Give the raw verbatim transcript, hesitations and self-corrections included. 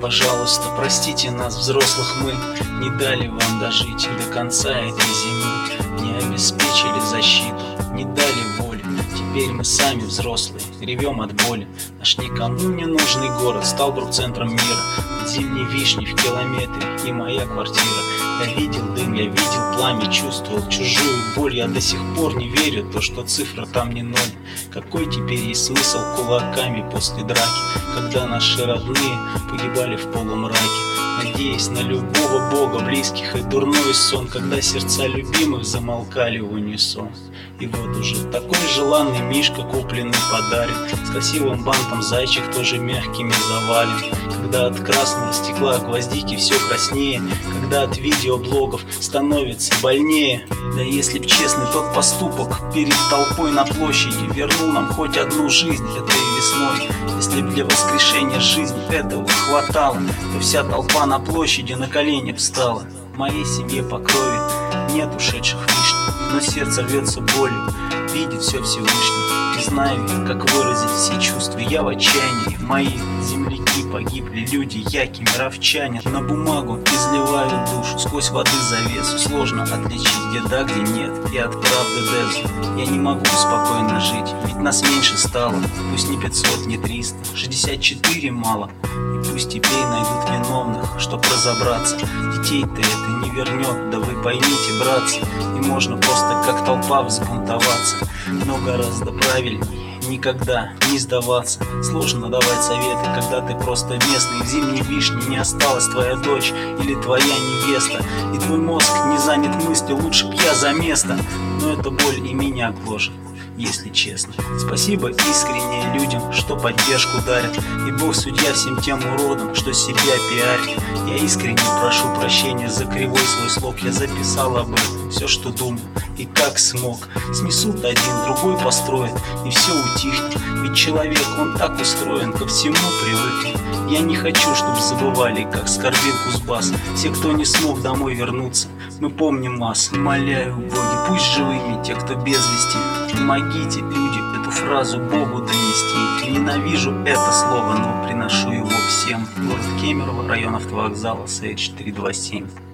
Пожалуйста, простите нас, взрослых, мы не дали вам дожить до конца этой зимы, не обеспечили защиту, не дали воли. Теперь мы сами взрослые, ревем от боли. Наш никому не нужный город стал вдруг центром мира. От зимней вишни в километре и моя квартира. Я видел дым, я видел пламя, чувствовал чужую боль. Я до сих пор не верю, то, что цифра там не ноль. Какой теперь есть смысл кулаками после драки, когда наши родные погибали в полумраке, надеясь на любого бога, близких и дурной сон, когда сердца любимых замолкали в унисон. И вот уже такой желанный мишка, купленный, подарен, с красивым бантом зайчик тоже мягкими завален. Когда от красного стекла гвоздики все краснее, когда от видеоблогов становится больнее. Да если б честный, тот поступок перед толпой на площади вернул нам хоть одну жизнь этой весной. Если б для воскрешения жизни этого хватало, то вся толпа на площади на колени встала. В моей семье по крови нет ушедших вишни, но сердце рвется болью, видит все Всевышний. Не знаю, как выразить все чувства, я в отчаянии. Мои земляки погибли, люди, яки, мировчане. На бумагу изливают душу, сквозь воды завесу. Сложно отличить, где да, где нет, и от правды дезу. Я не могу спокойно жить, ведь нас меньше стало. Пусть не пятьсот, не триста, шестьдесят четыре мало. И пусть теперь найдут виновных, чтоб разобраться. Детей-то это не вернет, да вы поймите, братцы. И можно просто как толпа взбунтоваться, но гораздо правильнее никогда не сдаваться. Сложно давать советы, когда ты просто местный. В зимней вишне не осталась твоя дочь или твоя невеста, и твой мозг не занят мыслью, лучше б я за место. Но эта боль и меня гложет, если честно. Спасибо искренне людям, что поддержку дарят, и Бог судья всем тем уродам, что себя пиарят. Я искренне прошу прощения за кривой свой слог. Я записал об этом все, что думал и как смог. Снесут один, другой построит, и все утихнет. Ведь человек, он так устроен, ко всему привык. Я не хочу, чтобы забывали, как скорбел Кузбасс. Все, кто не смог домой вернуться, мы помним вас. Умоляю, боги, пусть живыми те, кто без вести. Помогите, люди, эту фразу Богу донести. Ненавижу это слово, но приношу его всем. Город Кемерово, район автовокзала, С четыреста двадцать семь.